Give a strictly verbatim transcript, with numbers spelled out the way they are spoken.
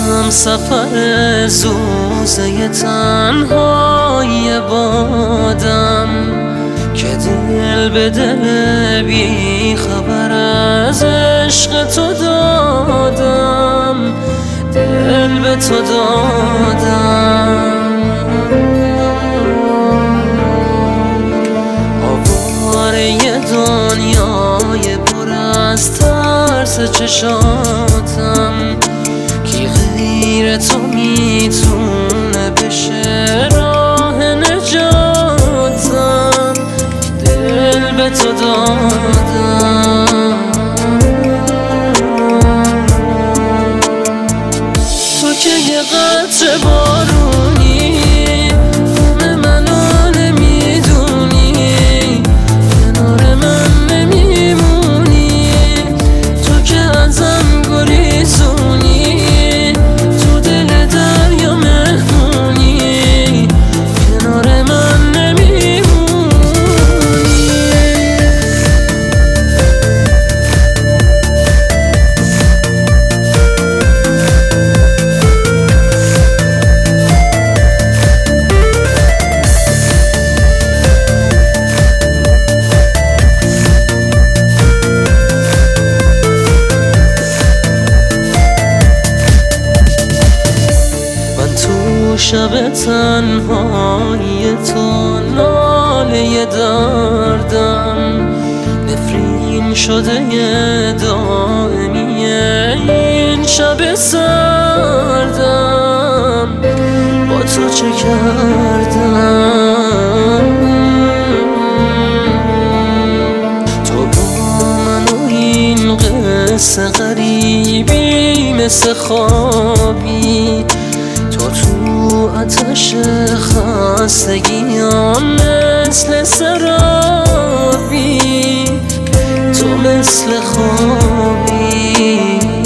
هم سفر زوزه تنهای بادم که دل به دل بی خبر از عشق تو دادم، دل به تو دادم. آواره دنیای پر از ترس چشاتم، کی غیر تو میتونه بشه راه نجاتم، دل به تو دادم. تو که یه قطره بارونی، غم منو نمیدونی، کنار من نمیمونی. تو که ازم گریزونی، تو دل دریا مهمونی، کنار من نمیمونی. شب تنهای تو ناله دردم، نفرین شده دائمی این شب سردم. با تو چه کردم؟ تو با من و این قصه غریبی مثل خوابی، تو تو آتش خستگیام مثل سرابی، تو مثل خوابی.